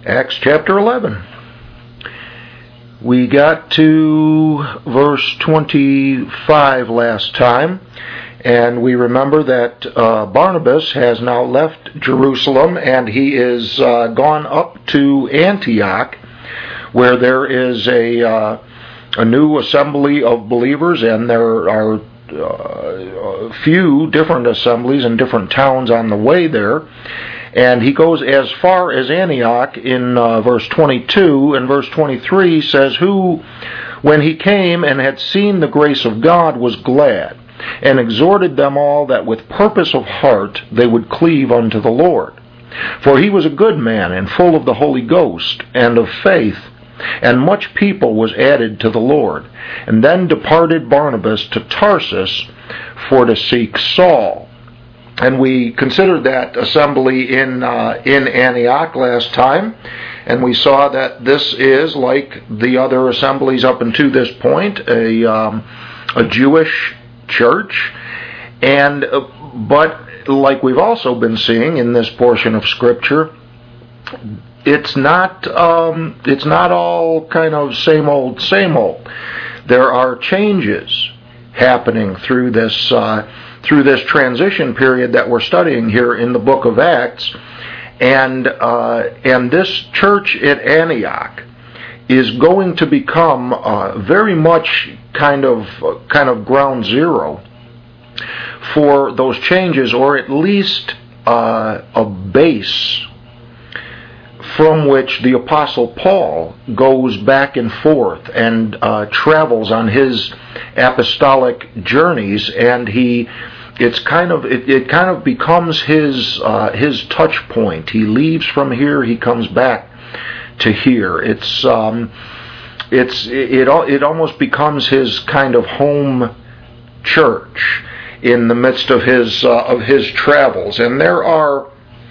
Acts chapter 11. We got to verse 25 last time, and we remember that Barnabas has now left Jerusalem, and he is gone up to Antioch, where there is a new assembly of believers, and there are a few different assemblies in different towns on the way there. And he goes as far as Antioch in verse 22, and verse 23 says, "Who, when he came and had seen the grace of God, was glad, and exhorted them all that with purpose of heart they would cleave unto the Lord. For he was a good man, and full of the Holy Ghost, and of faith, and much people was added to the Lord. And then departed Barnabas to Tarsus for to seek Saul." And we considered that assembly in Antioch last time, and we saw that this is, like the other assemblies up until this point, a Jewish church, but like we've also been seeing in this portion of Scripture, it's not all kind of same old. There are changes happening through this transition period that we're studying here in the book of Acts, and this church at Antioch is going to become very much kind of ground zero for those changes, or at least a base from which the Apostle Paul goes back and forth and travels on his apostolic journeys, and it kind of becomes his touch point. He leaves from here, he comes back to here. It almost becomes his kind of home church in the midst of his travels, and there are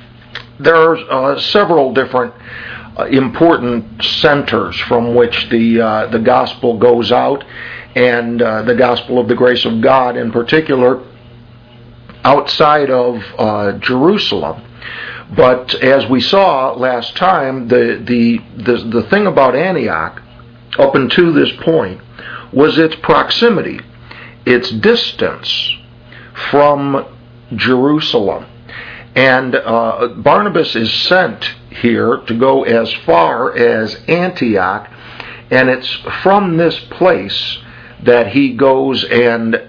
several different important centers from which the gospel goes out, and the gospel of the grace of God in particular, outside of Jerusalem. But as we saw last time, the thing about Antioch up until this point was its proximity, its distance from Jerusalem. And Barnabas is sent here to go as far as Antioch, and it's from this place that he goes and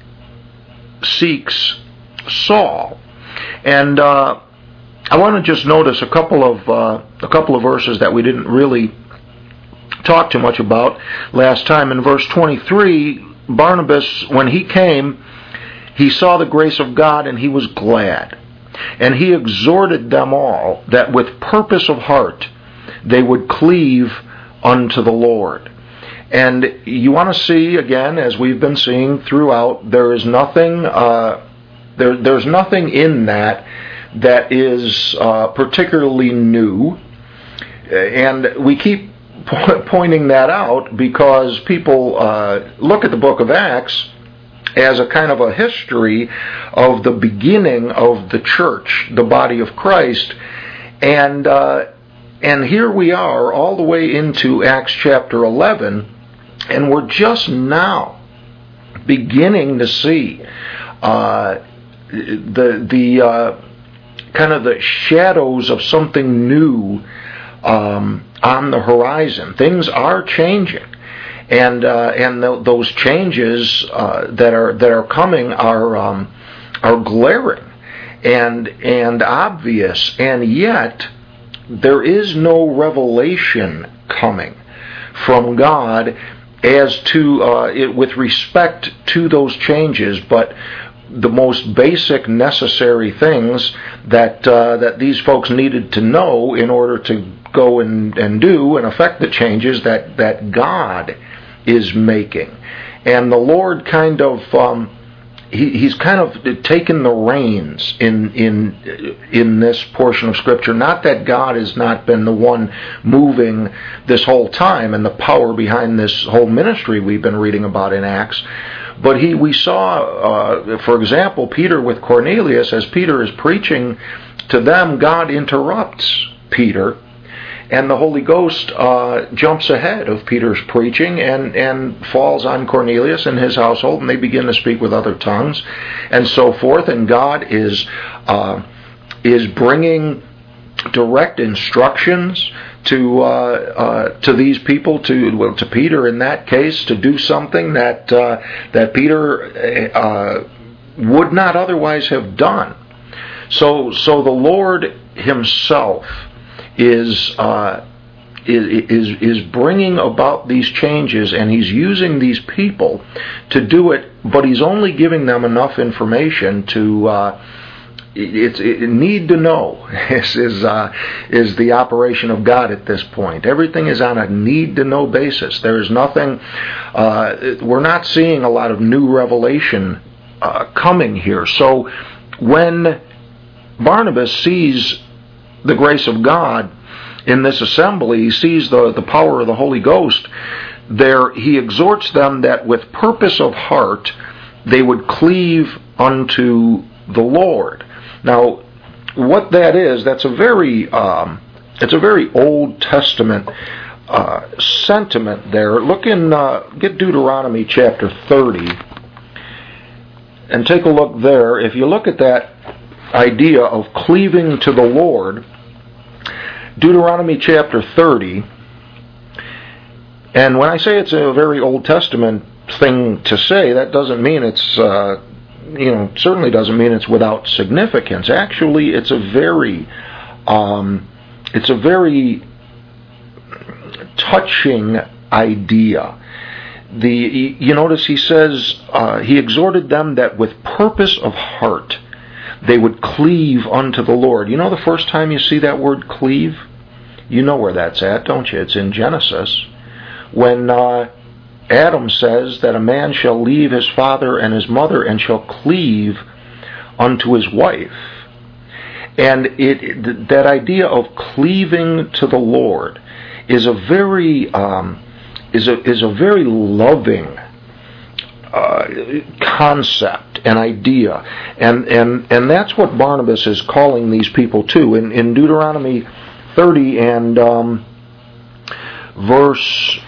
seeks Saul. And I want to just notice a couple of verses that we didn't really talk too much about last time. In verse 23, Barnabas, when he came, he saw the grace of God, and he was glad. And he exhorted them all that with purpose of heart they would cleave unto the Lord. And you want to see, again, as we've been seeing throughout, there is nothing there's nothing in that is particularly new. And we keep pointing that out because people look at the book of Acts as a kind of a history of the beginning of the church, the body of Christ, and here we are all the way into Acts chapter 11, and we're just now beginning to see the kind of the shadows of something new on the horizon. Things are changing. And those changes that are coming are glaring and obvious, and yet there is no revelation coming from God as to with respect to those changes, but the most basic necessary things that these folks needed to know in order to go and do and affect the changes that God is making. And the Lord kind of he's kind of taken the reins in this portion of Scripture. Not that God has not been the one moving this whole time and the power behind this whole ministry we've been reading about in Acts, but we saw, for example, Peter with Cornelius. As Peter is preaching to them, God interrupts Peter and the Holy Ghost jumps ahead of Peter's preaching and falls on Cornelius and his household, and they begin to speak with other tongues and so forth. And God is bringing direct instructions to these people, to Peter in that case, to do something that Peter would not otherwise have done. So the Lord Himself is bringing about these changes, and He's using these people to do it, but He's only giving them enough information to need to know is the operation of God at this point. Everything is on a need to know basis. There is nothing. We're not seeing a lot of new revelation coming here. So when Barnabas sees the grace of God in this assembly, he sees the power of the Holy Ghost there, he exhorts them that with purpose of heart they would cleave unto the Lord. Now, what that is, that's a very Old Testament sentiment there. Look in, get Deuteronomy chapter 30 and take a look there. If you look at that idea of cleaving to the Lord, Deuteronomy chapter 30, and when I say it's a very Old Testament thing to say, that doesn't mean it's certainly doesn't mean it's without significance. Actually, it's a very touching idea. You notice he says he exhorted them that with purpose of heart they would cleave unto the Lord. You know, the first time you see that word cleave, you know where that's at, don't you? It's in Genesis, when Adam says that a man shall leave his father and his mother and shall cleave unto his wife. And that idea of cleaving to the Lord is a very loving concept and idea, and that's what Barnabas is calling these people to in Deuteronomy 30 and verse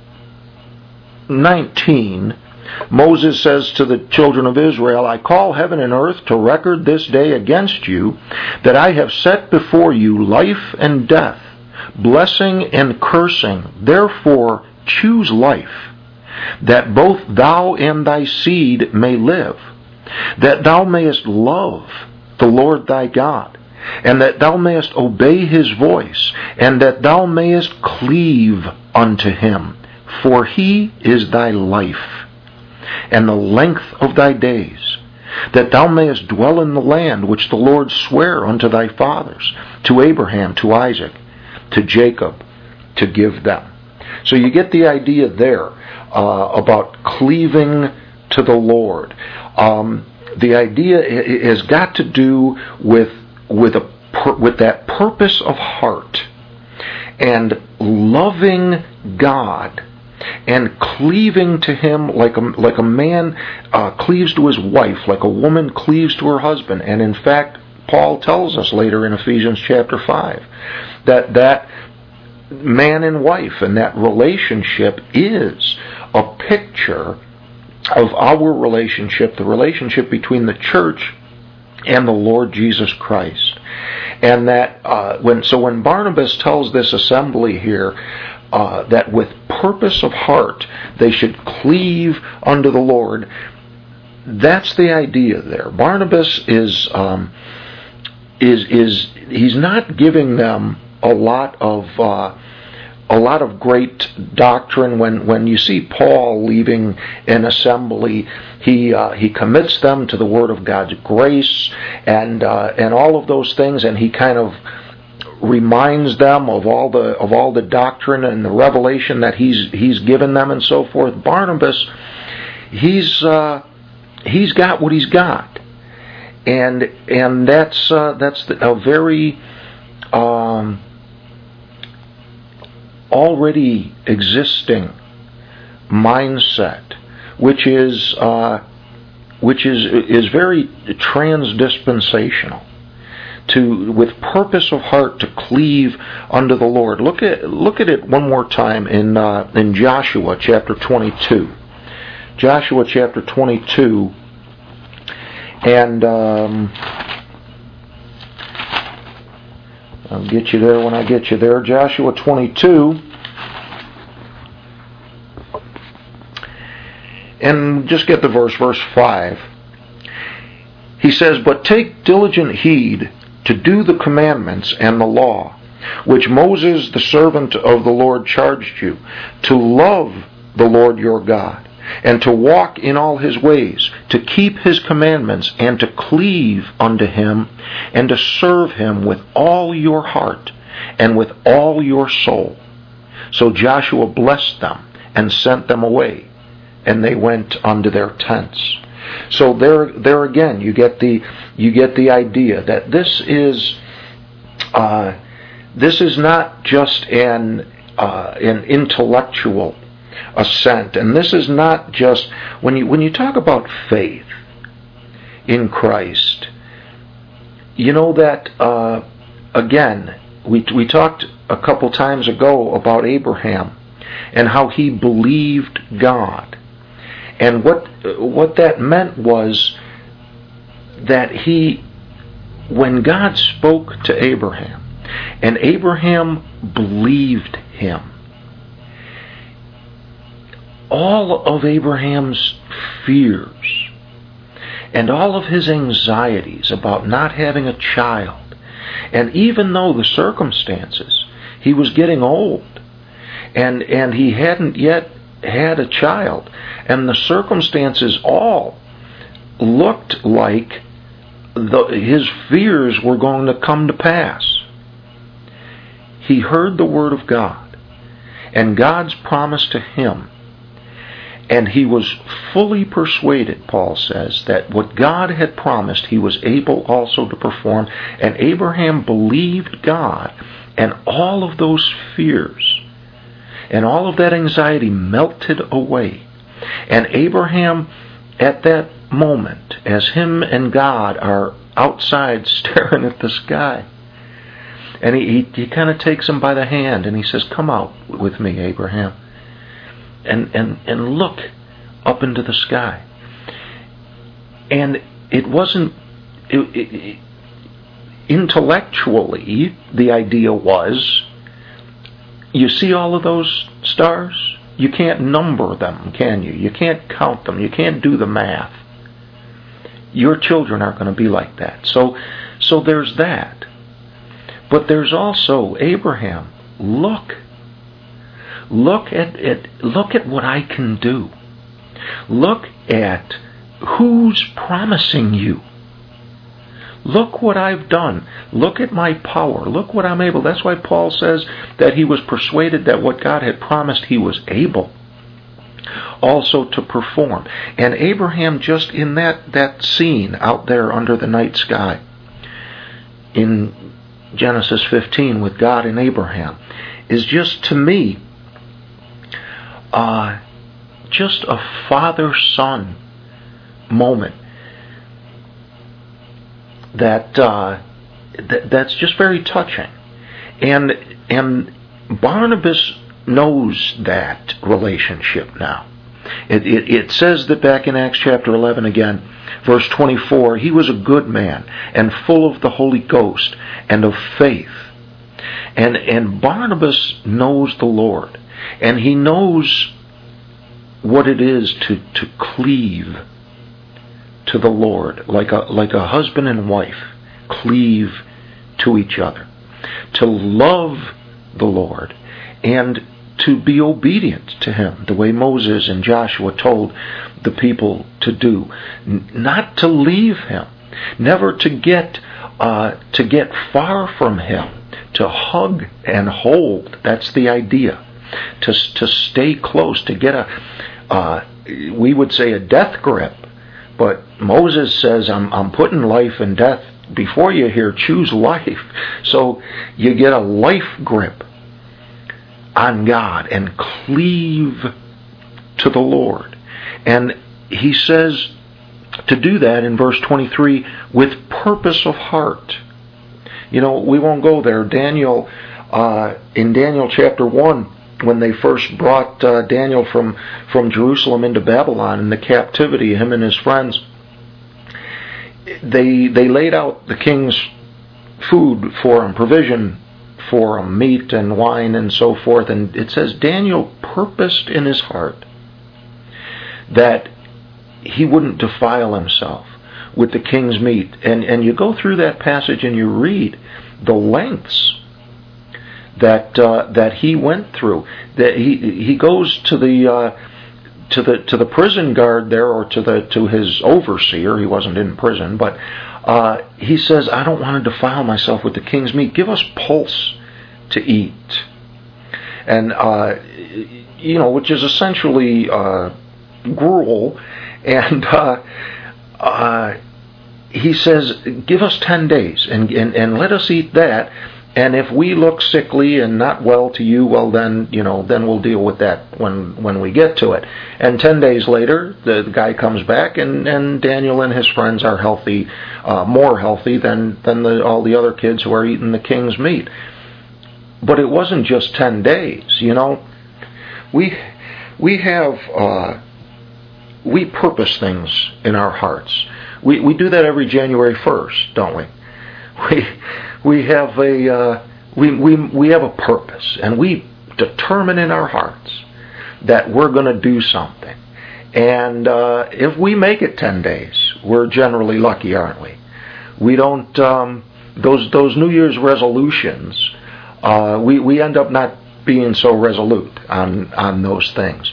19. Moses says to the children of Israel, I call heaven and earth to record this day against you, that I have set before you life and death, blessing and cursing. Therefore choose life, that both thou and thy seed may live, that thou mayest love the Lord thy God, and that thou mayest obey His voice, and that thou mayest cleave unto Him. For He is thy life, and the length of thy days, that thou mayest dwell in the land which the Lord sware unto thy fathers, to Abraham, to Isaac, to Jacob, to give them. So you get the idea there about cleaving to the Lord. The idea has got to do with that purpose of heart and loving God and cleaving to Him like a man cleaves to his wife, like a woman cleaves to her husband. And in fact, Paul tells us later in Ephesians chapter 5 that man and wife and that relationship is a picture of our relationship, the relationship between the church and the Lord Jesus Christ. And that when Barnabas tells this assembly here that with purpose of heart they should cleave unto the Lord, that's the idea there. Barnabas is he's not giving them a lot of great doctrine. When you see Paul leaving an assembly, he commits them to the Word of God's grace and all of those things, and he kind of reminds them of all the doctrine and the revelation that he's given them and so forth. Barnabas, he's got what he's got, and that's a very already existing mindset, which is very transdispensational. with purpose of heart to cleave unto the Lord. Look at it one more time in Joshua chapter 22. Joshua chapter 22, and I'll get you there when I get you there. Joshua 22, and just get the verse 5. He says, "But take diligent heed to do the commandments and the law, which Moses the servant of the Lord charged you, to love the Lord your God, and to walk in all his ways, to keep his commandments, and to cleave unto him, and to serve him with all your heart, and with all your soul." So Joshua blessed them, and sent them away, and they went unto their tents. So there again, you get the idea that this is not just an intellectual assent, and this is not just when you talk about faith in Christ. You know that again, we talked a couple times ago about Abraham and how he believed God. And what that meant was that when God spoke to Abraham, and Abraham believed him, all of Abraham's fears and all of his anxieties about not having a child, and even though the circumstances, he was getting old, and he hadn't yet had a child, and the circumstances all looked like his fears were going to come to pass. He heard the word of God and God's promise to him, and he was fully persuaded, Paul says, that what God had promised he was able also to perform. And Abraham believed God, and all of those fears and all of that anxiety melted away. And Abraham, at that moment, as him and God are outside staring at the sky, and he kind of takes him by the hand and he says, "Come out with me, Abraham, and look up into the sky." And it wasn't intellectually, the idea was, you see all of those stars? You can't number them, can you? You can't count them. You can't do the math. Your children are going to be like that. So there's that. But there's also, Abraham, look at what I can do. Look at who's promising you. Look what I've done. Look at my power. Look what I'm able. That's why Paul says that he was persuaded that what God had promised he was able also to perform. And Abraham, just in that scene out there under the night sky in Genesis 15 with God and Abraham, is just, to me, just a father-son moment that's just very touching. And Barnabas knows that relationship now. It says that back in Acts chapter 11 again, verse 24, he was a good man and full of the Holy Ghost and of faith. And Barnabas knows the Lord, and he knows what it is to cleave to the Lord, like a husband and wife cleave to each other, to love the Lord, and to be obedient to him, the way Moses and Joshua told the people to do, not to leave him, never to get far from him, to hug and hold. That's the idea. To stay close, to get we would say a death grip. But Moses says, I'm putting life and death before you here. Choose life. So you get a life grip on God and cleave to the Lord. And he says to do that in verse 23 with purpose of heart. We won't go there. Daniel, in Daniel chapter 1, when they first brought Daniel from Jerusalem into Babylon in the captivity, him and his friends, they laid out the king's food for him, provision for him, meat and wine and so forth. And it says Daniel purposed in his heart that he wouldn't defile himself with the king's meat. And you go through that passage and you read the lengths that he went through. That he goes to the prison guard there, or to his overseer. He wasn't in prison, but he says, I don't want to defile myself with the king's meat. Give us pulse to eat. And which is essentially gruel. And he says, give us 10 days and let us eat that. And if we look sickly and not well to you, well then we'll deal with that when we get to it. And 10 days later, the guy comes back, and Daniel and his friends are healthy, more healthy than all the other kids who are eating the king's meat. But it wasn't just 10 days. We purpose things in our hearts. We do that every January 1st, don't we? We have a purpose, and we determine in our hearts that we're going to do something. And if we make it 10 days, we're generally lucky, aren't we? We don't those New Year's resolutions. We end up not being so resolute on those things.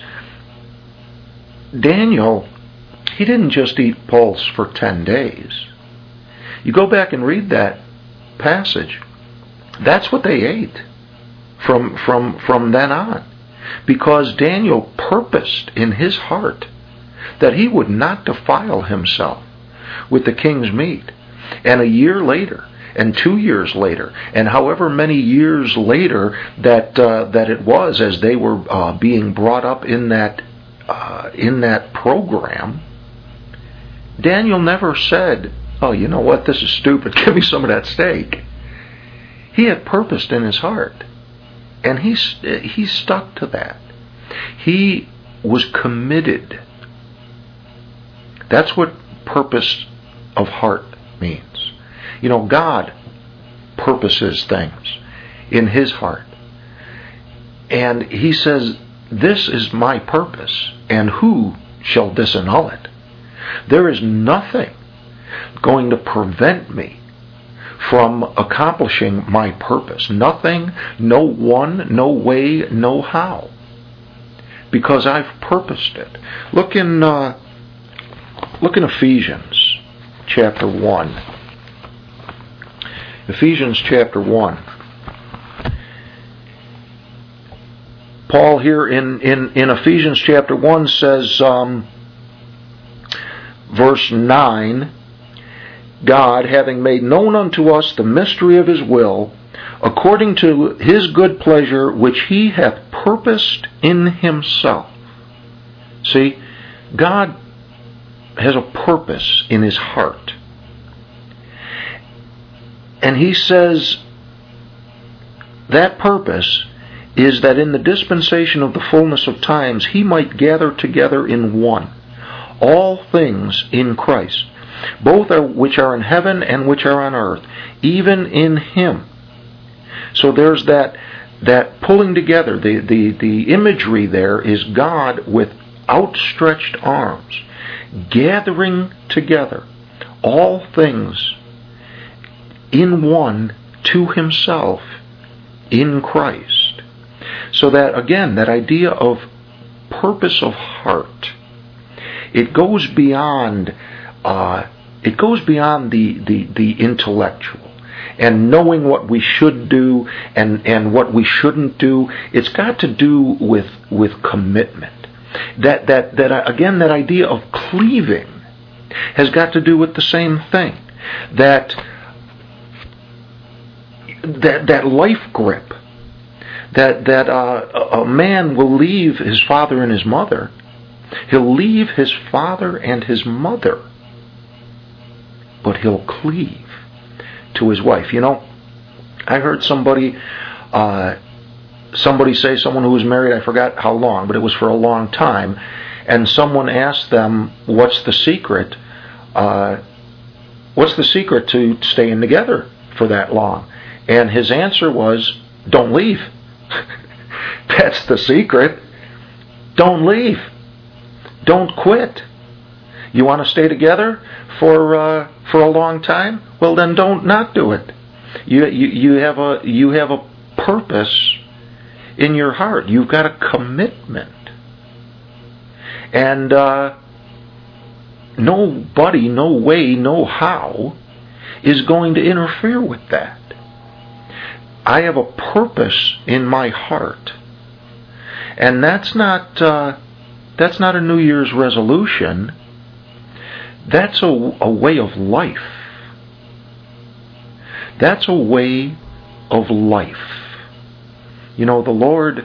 Daniel, he didn't just eat pulse for 10 days. You go back and read that passage. That's what they ate from then on. Because Daniel purposed in his heart that he would not defile himself with the king's meat. And a year later, and 2 years later, and however many years later that it was, as they were being brought up in that program, Daniel never said, oh, you know what, this is stupid, give me some of that steak. He had purposed in his heart, and he stuck to that. He was committed. That's what purpose of heart means. God purposes things in his heart. And he says, this is my purpose, and who shall disannul it? There is nothing going to prevent me from accomplishing my purpose. Nothing, no one, no way, no how. Because I've purposed it. Look in Ephesians chapter 1. Ephesians chapter 1. Paul here in Ephesians chapter 1 says, verse 9, God, having made known unto us the mystery of his will, according to his good pleasure, which he hath purposed in himself. See, God has a purpose in his heart. And he says that purpose is that in the dispensation of the fullness of times he might gather together in one all things in Christ, both which are in heaven and which are on earth, even in him. So there's that pulling together. The imagery there is God with outstretched arms, gathering together all things in one to himself in Christ. So that, again, that idea of purpose of heart, it goes beyond the intellectual and knowing what we should do and what we shouldn't do. It's got to do with commitment. That again, that idea of cleaving has got to do with the same thing. That life grip. That a man will leave his father and his mother. He'll leave his father and his mother, but he'll cleave to his wife. I heard somebody say, someone who was married, I forgot how long, but it was for a long time, and someone asked them, what's the secret? What's the secret to staying together for that long? And his answer was, don't leave. That's the secret. Don't leave. Don't quit. You want to stay together for a long time? Well, then don't not do it. You have a purpose in your heart. You've got a commitment, and nobody, no way, no how is going to interfere with that. I have a purpose in my heart, and that's not a New Year's resolution. That's a way of life. That's a way of life. You know, the Lord,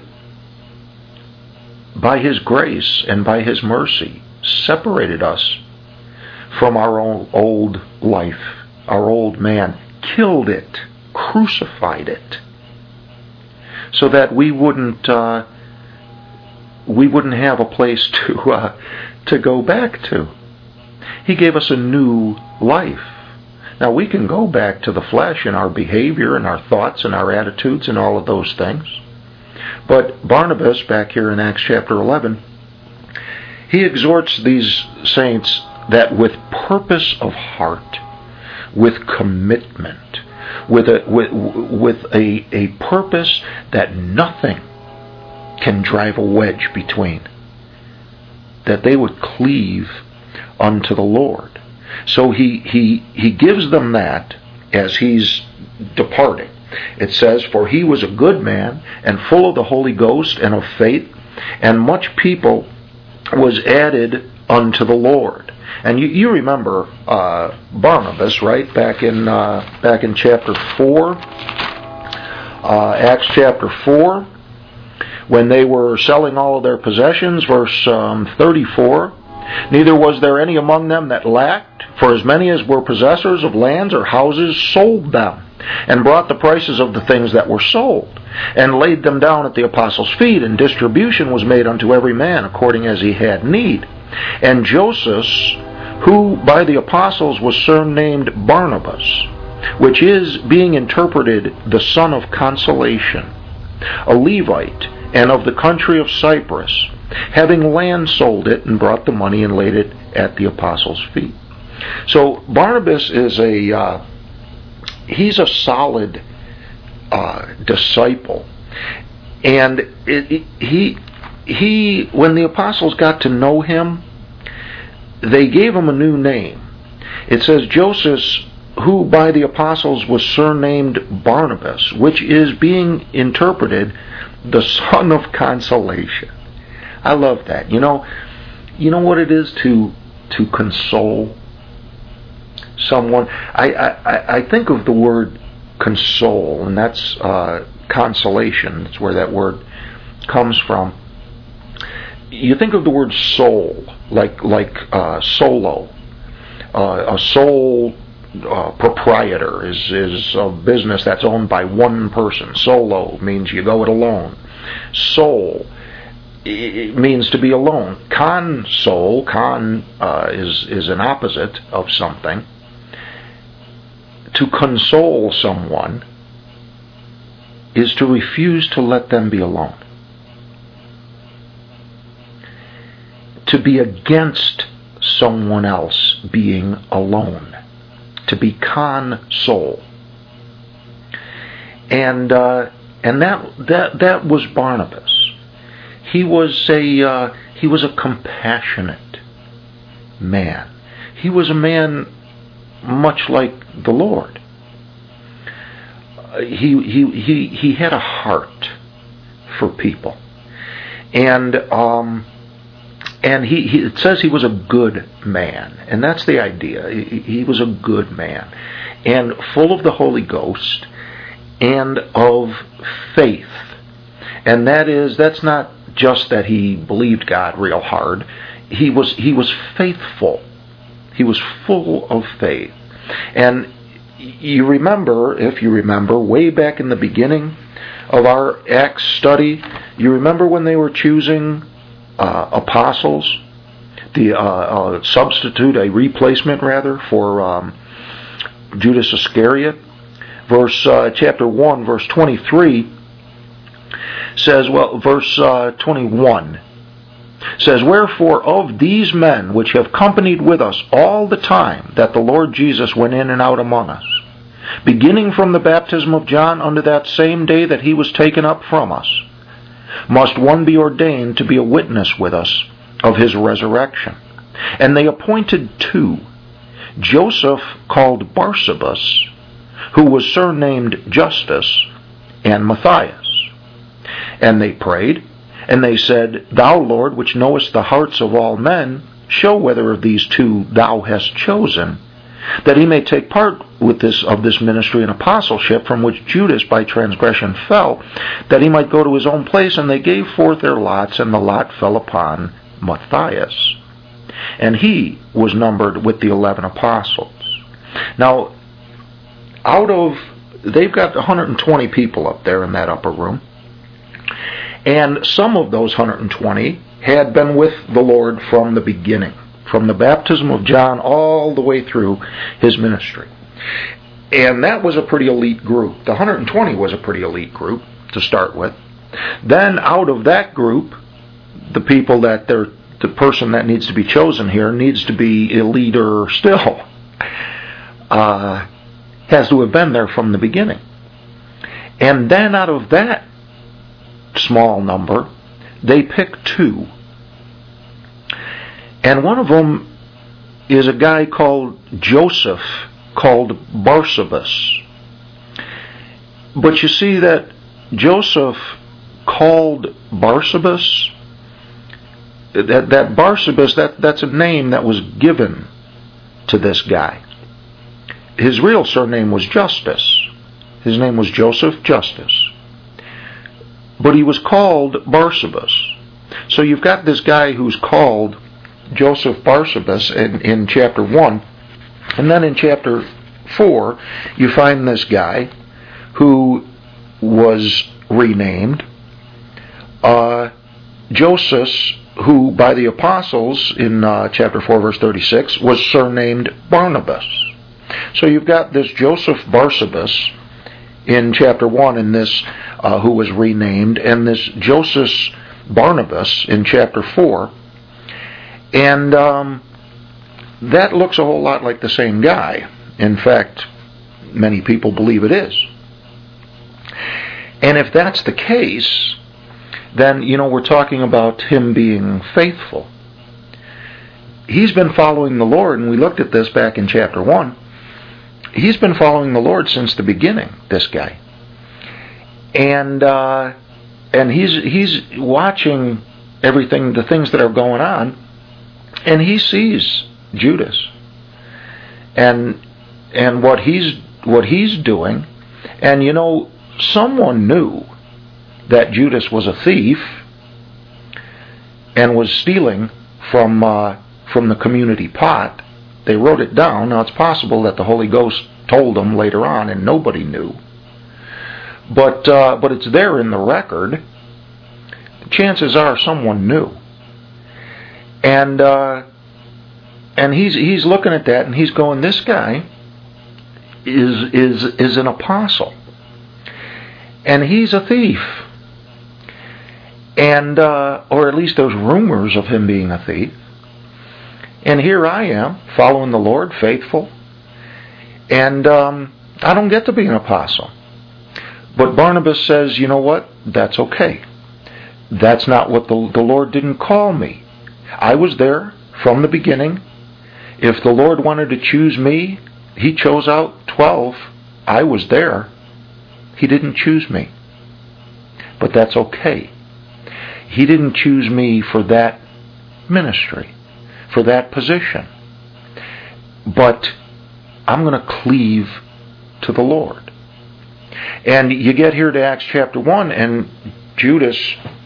by His grace and by His mercy, separated us from our old life, our old man, killed it, crucified it, so that we wouldn't have a place to go back to. He gave us a new life. Now, we can go back to the flesh in our behavior and our thoughts and our attitudes and all of those things. But Barnabas, back here in Acts chapter 11, he exhorts these saints that with purpose of heart, with commitment, with a purpose that nothing can drive a wedge between, that they would cleave unto the Lord. So he gives them that as he's departing. It says, for he was a good man and full of the Holy Ghost and of faith, and much people was added unto the Lord. And you remember Barnabas, right? Back in chapter 4, Acts chapter 4, when they were selling all of their possessions, verse 34. Neither was there any among them that lacked, for as many as were possessors of lands or houses sold them, and brought the prices of the things that were sold, and laid them down at the apostles' feet, and distribution was made unto every man according as he had need. And Joseph, who by the apostles was surnamed Barnabas, which is, being interpreted, the son of consolation, a Levite, and of the country of Cyprus, having land sold it, and brought the money and laid it at the apostles' feet. So Barnabas is he's a solid disciple, and he when the apostles got to know him, they gave him a new name. It says Joseph, who by the apostles was surnamed Barnabas, which is, being interpreted, the son of consolation. I love that. You know what it is to console someone. I think of the word console, and that's consolation. That's where that word comes from. You think of the word soul, like solo. A sole proprietor is a business that's owned by one person. Solo means you go it alone. Soul, it means to be alone. Console, is an opposite of something. To console someone is to refuse to let them be alone. To be against someone else being alone. To be console. And that was Barnabas. He was a compassionate man. He was a man much like the Lord. He had a heart for people, and it says he was a good man, and that's the idea. He was a good man, and full of the Holy Ghost and of faith. And that's not just that he believed God real hard. He was faithful. He was full of faith. And you remember, if you remember, way back in the beginning of our Acts study, you remember when they were choosing apostles, the substitute, a replacement rather, for Judas Iscariot? Chapter 1, verse 23 says, verse 21 says, "Wherefore of these men which have companied with us all the time that the Lord Jesus went in and out among us, beginning from the baptism of John unto that same day that he was taken up from us, must one be ordained to be a witness with us of his resurrection. And they appointed two, Joseph called Barsabas, who was surnamed Justus, and Matthias. And they prayed, and they said, Thou, Lord, which knowest the hearts of all men, show whether of these two thou hast chosen, that he may take part with this ministry and apostleship, from which Judas by transgression fell, that he might go to his own place. And they gave forth their lots, and the lot fell upon Matthias. And he was numbered with the 11 apostles." Now, they've got 120 people up there in that upper room. And some of those 120 had been with the Lord from the beginning, from the baptism of John all the way through his ministry. And that was a pretty elite group. The 120 was a pretty elite group to start with. Then out of that group, the person that needs to be chosen here needs to be a leader still. Has to have been there from the beginning. And then out of that small number, they pick two. And one of them is a guy called Joseph, called Barsabas. But you see that Joseph called Barsabas, that Barsabas, that's a name that was given to this guy. His real surname was Justus. His name was Joseph Justus. But he was called Barsabas. So you've got this guy who's called Joseph Barsabas in chapter 1. And then in chapter 4, you find this guy who was renamed Joseph, who by the apostles in chapter 4, verse 36, was surnamed Barnabas. So you've got this Joseph Barsabas in chapter 1, and this who was renamed, and this Joseph Barnabas in chapter 4. And that looks a whole lot like the same guy. In fact, many people believe it is. And if that's the case, then, we're talking about him being faithful. He's been following the Lord, and we looked at this back in chapter 1. He's been following the Lord since the beginning, this guy. And he's watching everything, the things that are going on, and he sees Judas and what he's doing. And someone knew that Judas was a thief and was stealing from the community pot. They wrote it down. Now, it's possible that the Holy Ghost told them later on and nobody knew. But it's there in the record. Chances are someone knew. And he's looking at that and he's going, this guy is an apostle. And he's a thief. And or at least there's rumors of him being a thief. And here I am, following the Lord, faithful. And I don't get to be an apostle. But Barnabas says, you know what? That's okay. That's not what the Lord didn't call me. I was there from the beginning. If the Lord wanted to choose me, He chose out 12. I was there. He didn't choose me. But that's okay. He didn't choose me for that ministry, for that position. But I'm going to cleave to the Lord. And you get here to Acts chapter 1, and Judas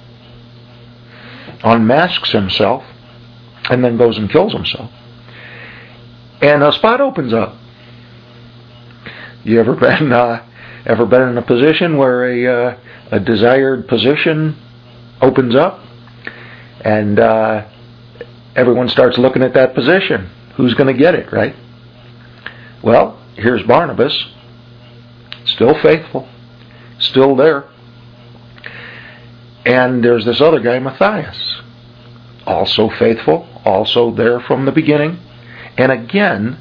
unmasks himself and then goes and kills himself. And a spot opens up. You ever been in a position where a desired position opens up, and everyone starts looking at that position? Who's going to get it, right? Well, here's Barnabas, still faithful, still there. And there's this other guy, Matthias, also faithful, also there from the beginning. And again,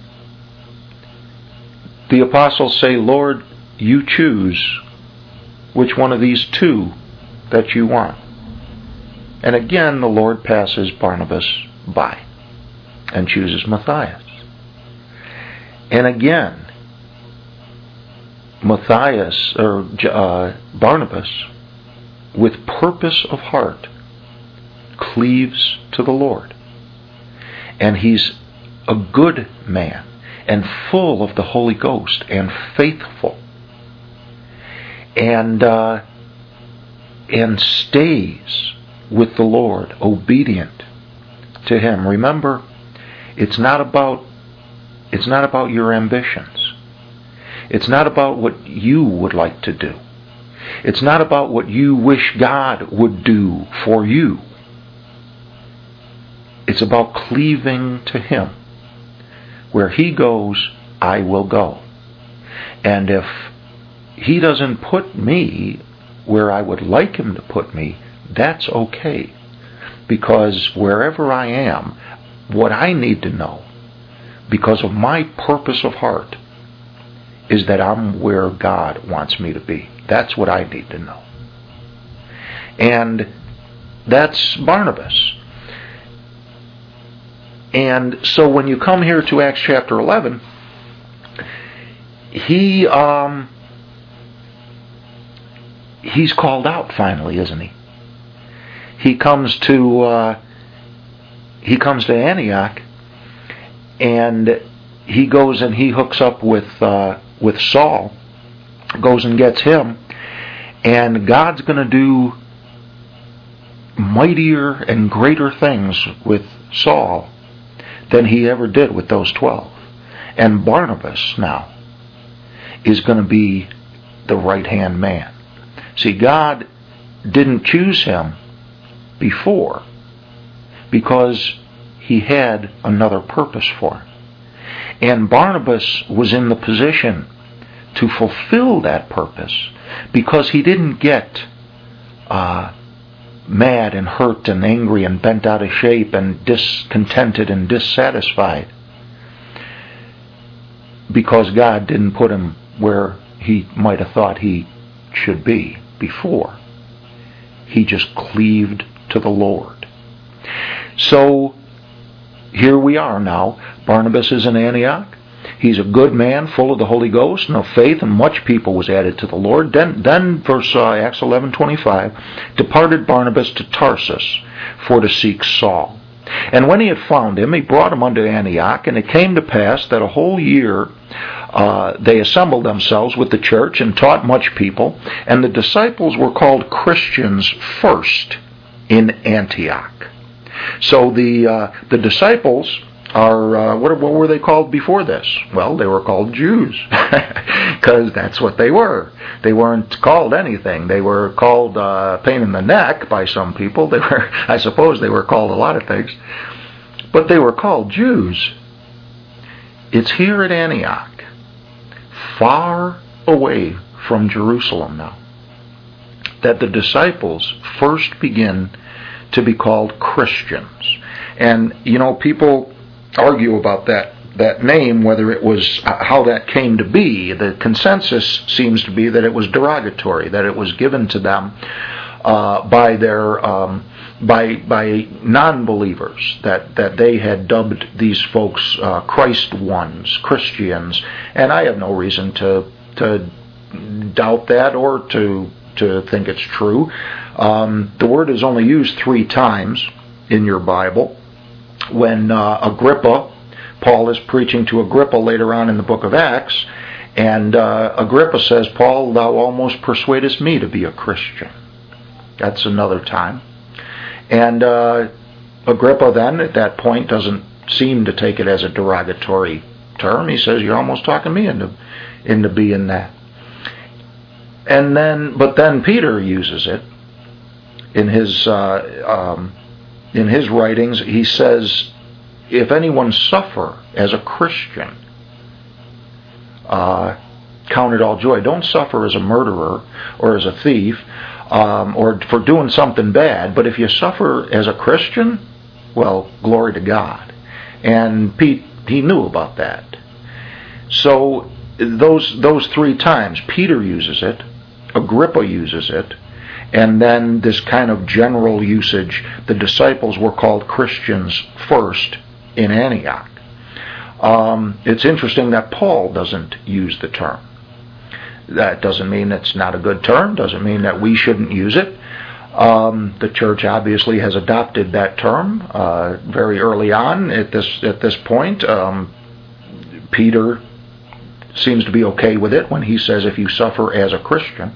the apostles say, Lord, you choose which one of these two that you want. And again, the Lord passes Barnabas by and chooses Matthias. And again, Matthias, or Barnabas, with purpose of heart, cleaves to the Lord. And he's a good man and full of the Holy Ghost and faithful. And stays with the Lord, obedient to Him. Remember, it's not about your ambitions. It's not about what you would like to do. It's not about what you wish God would do for you. It's about cleaving to Him. Where He goes, I will go. And if He doesn't put me where I would like Him to put me, that's okay. Because wherever I am, what I need to know, because of my purpose of heart, is that I'm where God wants me to be. That's what I need to know. And that's Barnabas. And so when you come here to Acts chapter 11, he's called out finally, isn't he? He comes to Antioch, and he goes and he hooks up with Saul, goes and gets him, and God's going to do mightier and greater things with Saul than He ever did with those 12. And Barnabas now is going to be the right-hand man. See, God didn't choose him before because He had another purpose for him. And Barnabas was in the position to fulfill that purpose because he didn't get mad and hurt and angry and bent out of shape and discontented and dissatisfied because God didn't put him where he might have thought he should be before. He just cleaved to the Lord. So here we are now. Barnabas is in Antioch. He's a good man, full of the Holy Ghost and of faith, and much people was added to the Lord. Then verse Acts 11:25, departed Barnabas to Tarsus for to seek Saul. And when he had found him, he brought him unto Antioch. And it came to pass that a whole year they assembled themselves with the church and taught much people. And the disciples were called Christians first in Antioch. So the disciples are, what were they called before this? Well, they were called Jews, because that's what they were. They weren't called anything. They were called pain in the neck by some people. They were, I suppose they were called a lot of things, but they were called Jews. It's here at Antioch, far away from Jerusalem now, that the disciples first begin to be called Christians. And, people argue about that name, whether it was how that came to be. The consensus seems to be that it was derogatory, that it was given to them by their by non-believers, that they had dubbed these folks Christ ones, Christians, and I have no reason to doubt that or to think it's true. The word is only used 3 times in your Bible. When Agrippa, Paul is preaching to Agrippa later on in the book of Acts, and Agrippa says, Paul, thou almost persuadest me to be a Christian. That's another time. And Agrippa then, at that point, doesn't seem to take it as a derogatory term. He says, you're almost talking me into being that. But then Peter uses it in his writings. He says, if anyone suffer as a Christian, count it all joy. Don't suffer as a murderer or as a thief or for doing something bad. But if you suffer as a Christian, well, glory to God. And Pete, he knew about that. So those three times, Peter uses it, Agrippa uses it, and then this kind of general usage, the disciples were called Christians first in Antioch. It's interesting that Paul doesn't use the term. That doesn't mean it's not a good term, doesn't mean that we shouldn't use it. The church obviously has adopted that term very early on at this point. Peter seems to be okay with it when he says if you suffer as a Christian.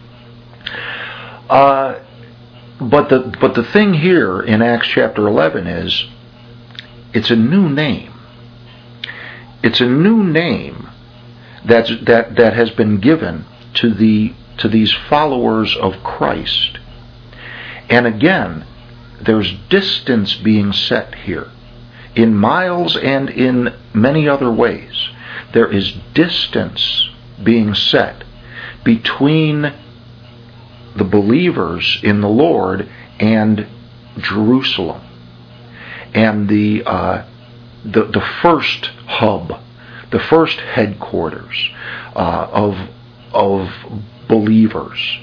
But the thing here in Acts chapter 11 is it's a new name. It's a new name that has been given to these followers of Christ. And again, there's distance being set here in miles and in many other ways. There is distance being set between the believers in the Lord and Jerusalem, and the first hub, the first headquarters of believers.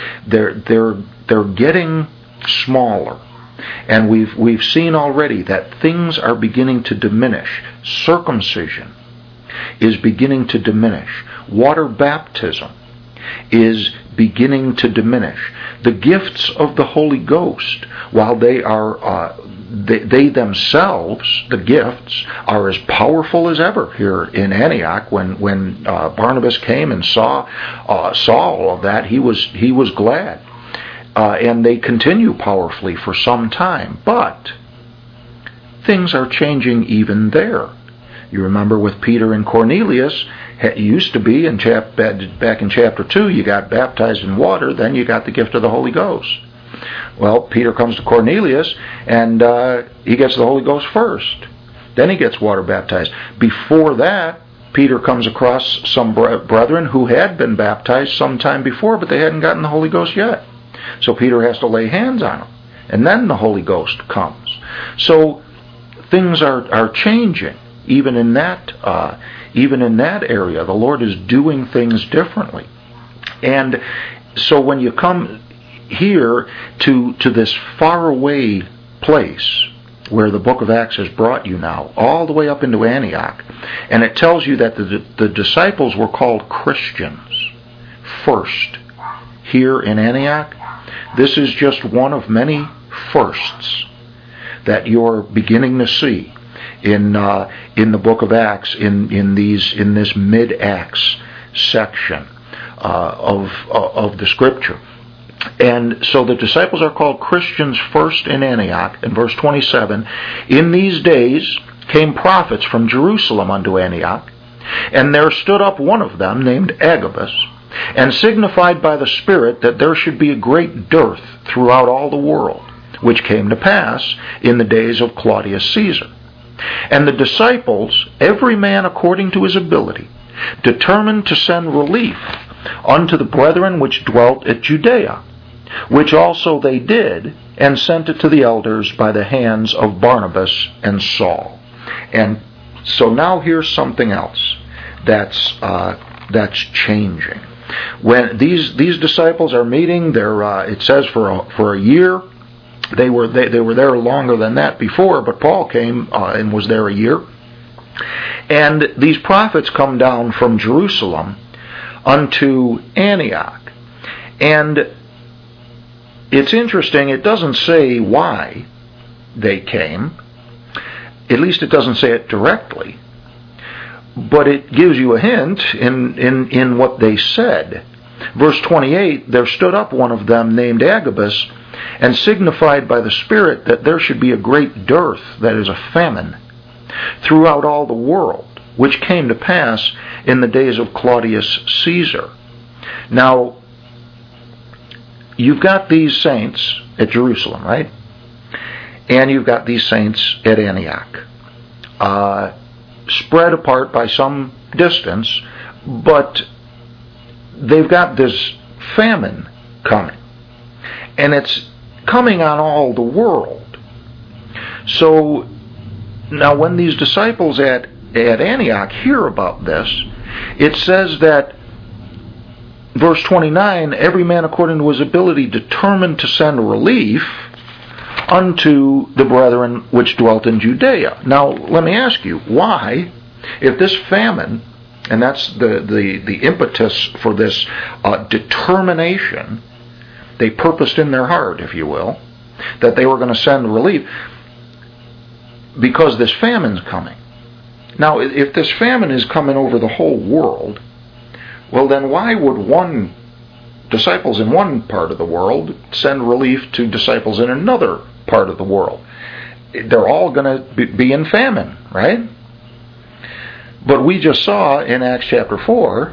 They're getting smaller, and we've seen already that things are beginning to diminish. Circumcision is beginning to diminish. Water baptism is beginning to diminish. The gifts of the Holy Ghost, while they are they themselves, the gifts, are as powerful as ever here in Antioch. When Barnabas came and saw all of that, he was glad, and they continue powerfully for some time. But things are changing even there. You remember with Peter and Cornelius, it used to be back in chapter 2, you got baptized in water, then you got the gift of the Holy Ghost. Well, Peter comes to Cornelius, and he gets the Holy Ghost first. Then he gets water baptized. Before that, Peter comes across some brethren who had been baptized some time before, but they hadn't gotten the Holy Ghost yet. So Peter has to lay hands on them, and then the Holy Ghost comes. So things are changing. Even in that area, the Lord is doing things differently. And so when you come here to this faraway place where the book of Acts has brought you now, all the way up into Antioch, and it tells you that the disciples were called Christians first here in Antioch, this is just one of many firsts that you're beginning to see in the book of Acts, in this mid-Acts section of the Scripture. And so the disciples are called Christians first in Antioch. In verse 27, in these days came prophets from Jerusalem unto Antioch, and there stood up one of them named Agabus, and signified by the Spirit that there should be a great dearth throughout all the world, which came to pass in the days of Claudius Caesar. And the disciples, every man according to his ability, determined to send relief unto the brethren which dwelt at Judea, which also they did, and sent it to the elders by the hands of Barnabas and Saul. And so now here's something else that's changing. When these disciples are meeting, it says for a year. They were there longer than that before, but Paul came and was there a year. And these prophets come down from Jerusalem unto Antioch. And it's interesting, it doesn't say why they came. At least it doesn't say it directly. But it gives you a hint in what they said. Verse 28, there stood up one of them named Agabus, and signified by the Spirit that there should be a great dearth, that is a famine, throughout all the world, which came to pass in the days of Claudius Caesar. Now, you've got these saints at Jerusalem, right? And you've got these saints at Antioch, spread apart by some distance, but they've got this famine coming. And it's coming on all the world. So, now when these disciples at Antioch hear about this, it says that, verse 29, every man according to his ability determined to send relief unto the brethren which dwelt in Judea. Now, let me ask you, why, if this famine, and that's the impetus for this determination, they purposed in their heart, if you will, that they were going to send relief, because this famine's coming. Now, if this famine is coming over the whole world, well then why would disciples in one part of the world send relief to disciples in another part of the world? They're all going to be in famine, right? But we just saw in Acts chapter 4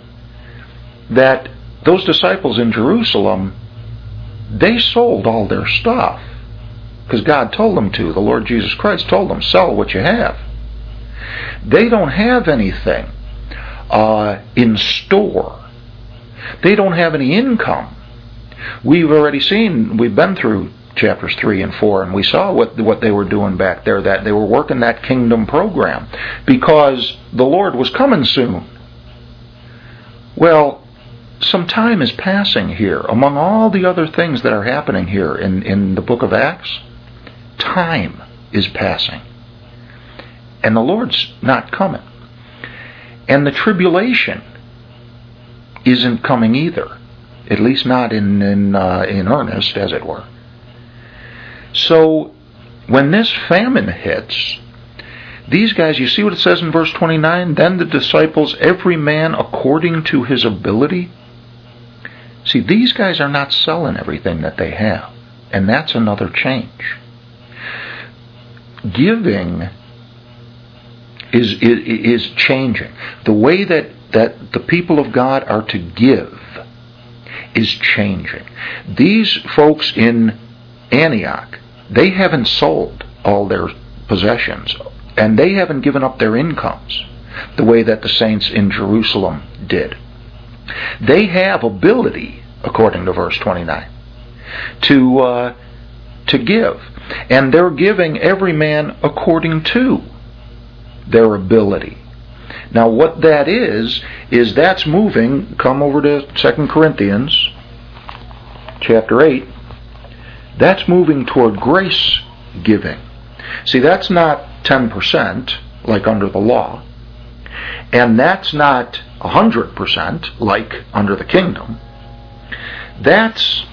that those disciples in Jerusalem, they sold all their stuff because God told them to. The Lord Jesus Christ told them, sell what you have. They don't have anything in store. They don't have any income. We've been through chapters 3 and 4, and we saw what they were doing back there, that they were working that kingdom program because the Lord was coming soon. Well, some time is passing here. Among all the other things that are happening here in the book of Acts, time is passing. And the Lord's not coming. And the tribulation isn't coming either. At least not in earnest, as it were. So, when this famine hits, these guys, you see what it says in verse 29? Then the disciples, every man according to his ability. See, these guys are not selling everything that they have. And that's another change. Giving is changing. The way that the people of God are to give is changing. These folks in Antioch, they haven't sold all their possessions, and they haven't given up their incomes the way that the saints in Jerusalem did. They have ability, according to verse 29, to give, and they're giving every man according to their ability. Now what that is that's moving, come over to 2 Corinthians chapter 8, that's moving toward grace giving. See, that's not 10% like under the law, and that's not 100% like under the kingdom. That's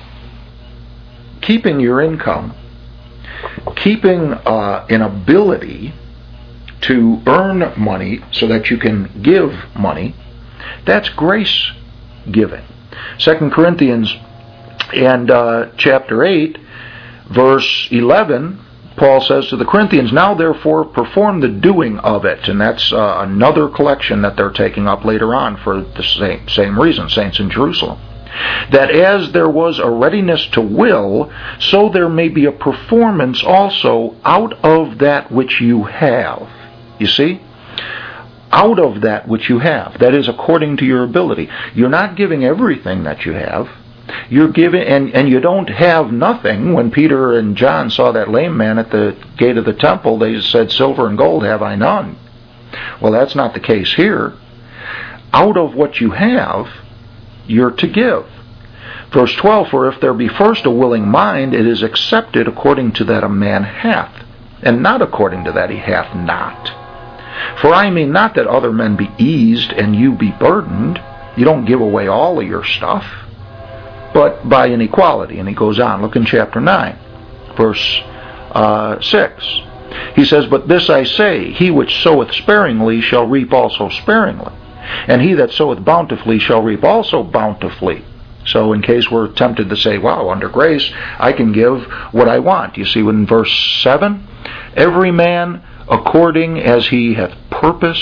keeping your income, keeping an ability to earn money so that you can give money. That's grace giving. 2 Corinthians and chapter 8, verse 11, Paul says to the Corinthians, now therefore perform the doing of it. And that's another collection that they're taking up later on for the same reason, saints in Jerusalem. That as there was a readiness to will, so there may be a performance also out of that which you have. You see? Out of that which you have. That is according to your ability. You're not giving everything that you have. You're giving, and you don't have nothing. When Peter and John saw that lame man at the gate of the temple, they said, silver and gold have I none. Well, that's not the case here. Out of what you have, you're to give. Verse 12, for if there be first a willing mind, it is accepted according to that a man hath, and not according to that he hath not. For I mean not that other men be eased and you be burdened. You don't give away all of your stuff, but by an equality. And he goes on, look in chapter 9, verse 6. He says, but this I say, he which soweth sparingly shall reap also sparingly, and he that soweth bountifully shall reap also bountifully. So in case we're tempted to say, wow, under grace, I can give what I want. You see in verse 7, every man according as he hath purposed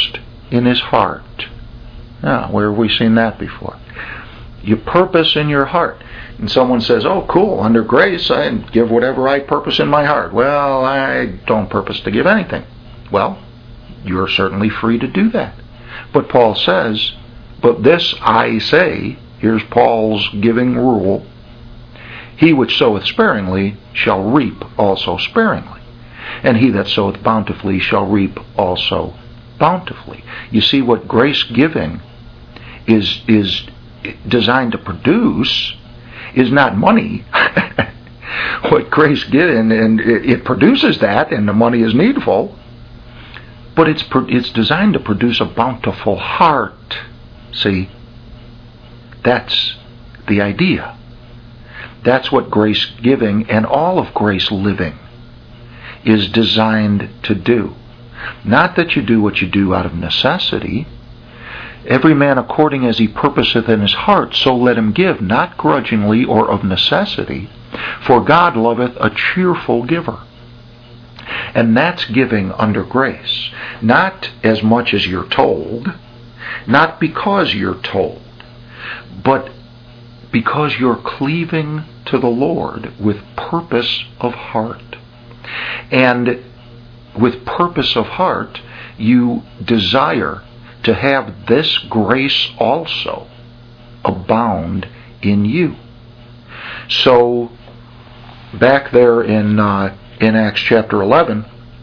in his heart. Now, where have we seen that before? You purpose in your heart. And someone says, oh, cool, under grace I give whatever I purpose in my heart. Well, I don't purpose to give anything. Well, you're certainly free to do that. But Paul says, but this I say, here's Paul's giving rule, he which soweth sparingly shall reap also sparingly, and he that soweth bountifully shall reap also bountifully. You see, what grace giving is designed to produce is not money. What grace giving, and it produces that, and the money is needful, but it's designed to produce a bountiful heart. See, that's the idea. That's what grace giving and all of grace living is designed to do. Not that you do what you do out of necessity. Every man according as he purposeth in his heart, so let him give, not grudgingly or of necessity, for God loveth a cheerful giver. And that's giving under grace. Not as much as you're told, not because you're told, but because you're cleaving to the Lord with purpose of heart. And with purpose of heart, you desire to have this grace also abound in you. So, back there in Acts chapter 11,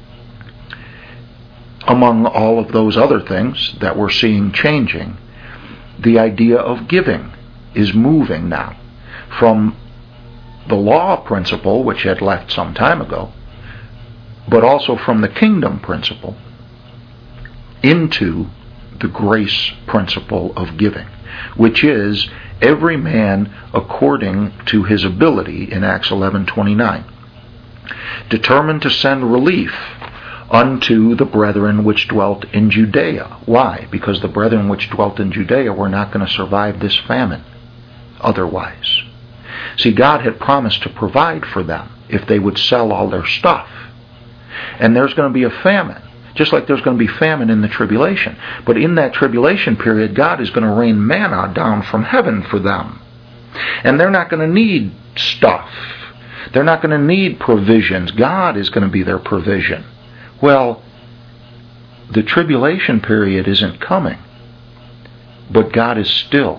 among all of those other things that we're seeing changing, the idea of giving is moving now from the law principle, which had left some time ago, but also from the kingdom principle into the grace principle of giving, which is every man according to his ability in Acts 11:29, determined to send relief unto the brethren which dwelt in Judea. Why? Because the brethren which dwelt in Judea were not going to survive this famine otherwise. See, God had promised to provide for them if they would sell all their stuff. And there's going to be a famine, just like there's going to be famine in the tribulation. But in that tribulation period, God is going to rain manna down from heaven for them. And they're not going to need stuff. They're not going to need provisions. God is going to be their provision. Well, the tribulation period isn't coming, but God is still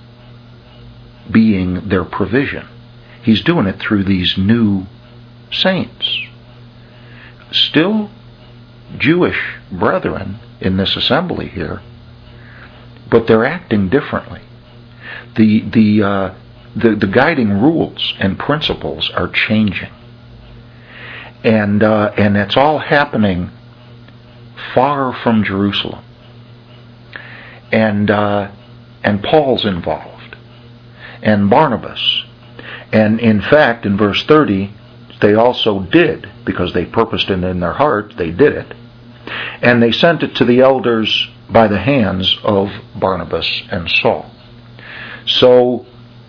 being their provision. He's doing it through these new saints. Still Jewish brethren in this assembly here, but they're acting differently. The guiding rules and principles are changing. And it's all happening far from Jerusalem. And Paul's involved, and Barnabas, and in fact, in verse 30, they also did, because they purposed it in their heart, they did it, and they sent it to the elders by the hands of Barnabas and Saul. So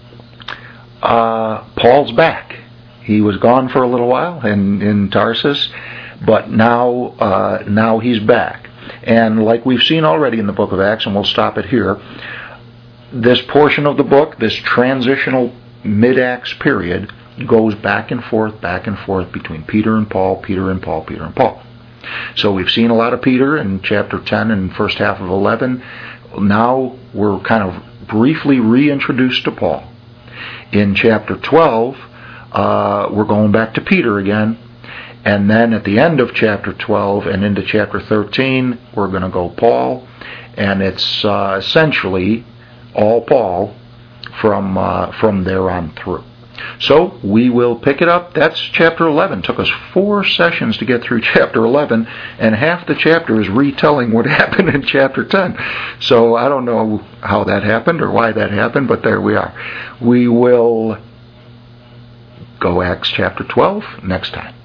Paul's back. He was gone for a little while in Tarsus, but now he's back. And like we've seen already in the book of Acts, and we'll stop it here, this portion of the book, this transitional mid-Acts period, goes back and forth between Peter and Paul, Peter and Paul, Peter and Paul. So we've seen a lot of Peter in chapter 10 and first half of 11. Now we're kind of briefly reintroduced to Paul. In chapter 12, we're going back to Peter again. And then at the end of chapter 12 and into chapter 13, we're going to go Paul. And it's essentially all Paul from there on through. So we will pick it up. That's chapter 11. It took us 4 sessions to get through chapter 11, and half the chapter is retelling what happened in chapter 10. So I don't know how that happened or why that happened, but there we are. We will go Acts chapter 12 next time.